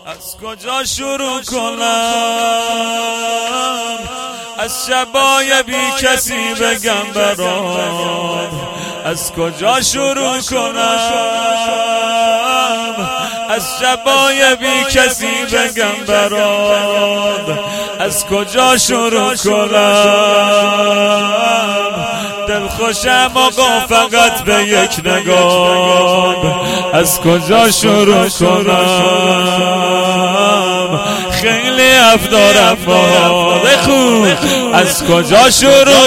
از کجا شروع کنم از شبای بی کسی بگم برات از کجا شروع کنم از شبای بی کسی بگم برات از کجا شروع کنم دل خوشم آقا فقط به یک نگاه از کجا شروع کنم خیلی حرف دارم با خوب از کجا شروع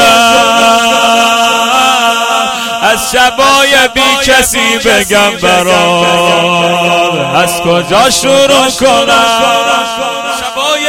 کنم از شبای بی کسی بگم برات از کجا شروع کنم شبای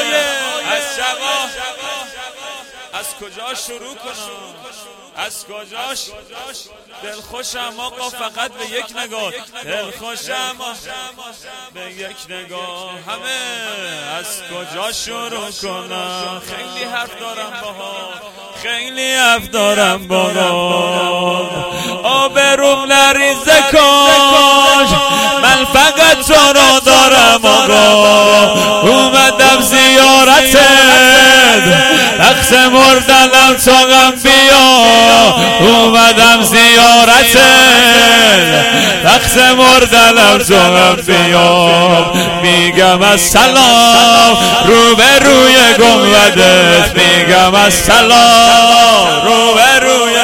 از کجا شروع کنم از کجاش دل خوشم آقا فقط به یک نگاه دل خوشم به یک نگاه همه از کجا شروع کنم خیلی حرف دارم باها خیلی حرف دارم باها آبروم نریزه کاش من فقط تو را دارم آقا اومدم زیارتت رقص مردنم تا غم بیا اومدم زیارتت رقص مردنم تا غم بیا میگم السلام رو به روی گنبدت میگم السلام رو به روی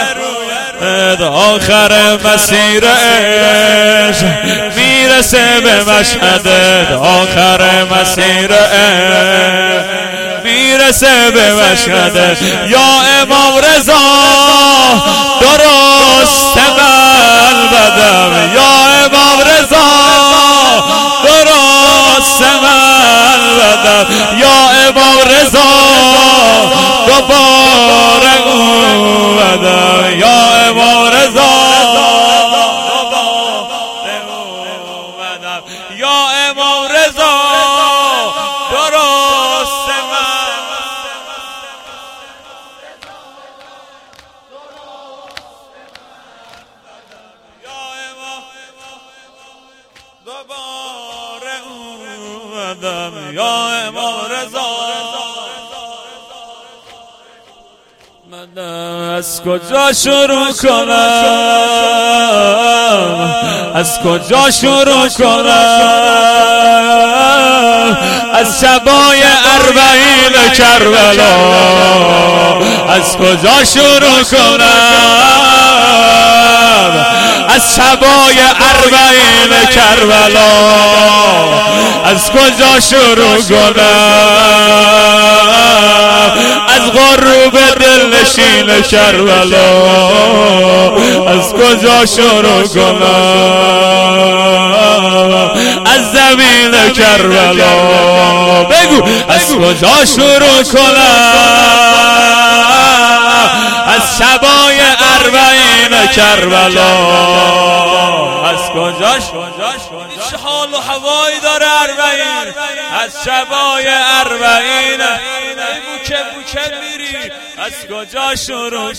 آخر مسیر عشق میرسه به مشهدت آخر مسیر عشق میرسه به مشهدت یا امام رضا درست قلبم یا امام رضا درست قلبم یا امام رضا دوباره اومدم یا امام رضا یا امام رضا درست دوباره اومدم یا امام رضا از کجا شروع کنم از کجا شروع کنم از شبای اربعین کربلا از کجا شروع کنم از شبای اربعین کربلا از کجا شروع کنم از غروب دلنشین کربلا از کجا شروع کنم از زمین کربلا بگو از کجا شروع کنم از شبای اربعین کربلا از کجاش چه حال و هوایی داره اربعین از شبای اربعین بوکه میری از کجا شروع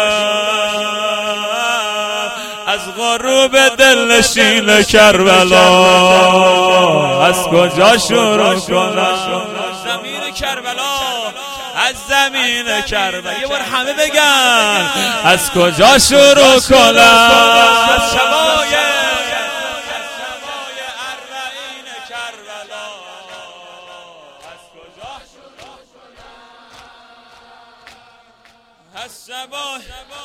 کنم از غروب دلنشین کربلا از کجا شروع کنم زمین کربلا از زمین کربلا یه بار همه بگن از کجا شروع کنم از شبای اربعین کربلا از کجا از شبای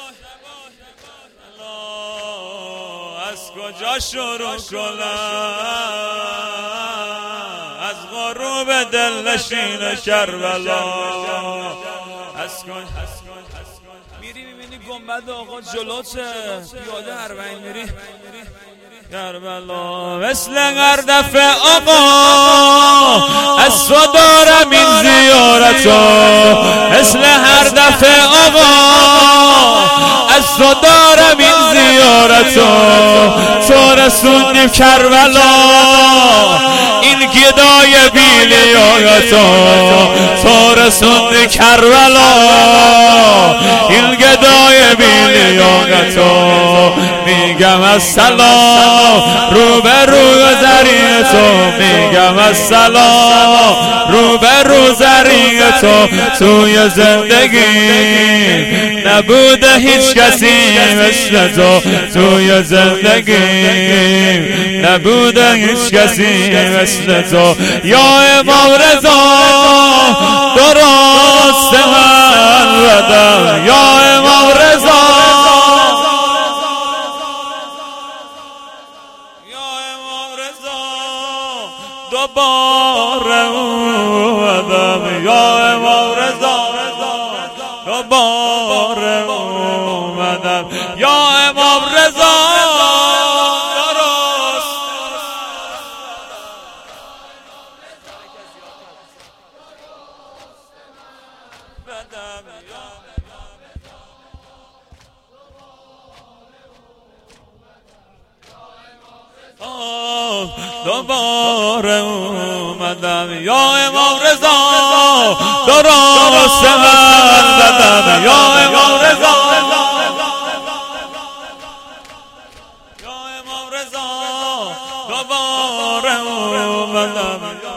از کجا شروع کنم از غروب دلنشین کربلا از کجا میری میبینی گنبد آقا جلوته پیاده اربعین میری کربلا مثل هر دفعه آقا از تو دارم این زیارتا مثل هر دفعه آقا از تو دارم این زیارتا تو رسوندی کربلا این گدای بیلیاتا تو رسوندی کربلا این گدای بیلیاتا میگم السلام رو به رو گذری تو میگم میگم السلام رو به روزری تو توی زندگی نبوده هیچ کسی مثل تو توی زندگی نبوده هیچ کسی مثل تو یا امام رضا درست من بدم یا امام رضا دوباره اومدم یا امام رضا دوباره اومدم یا امام رضا درست بدم دوباره اومدم یا امام رضا درست من بدم یا امام رضا یا امام رضا دوباره اومدم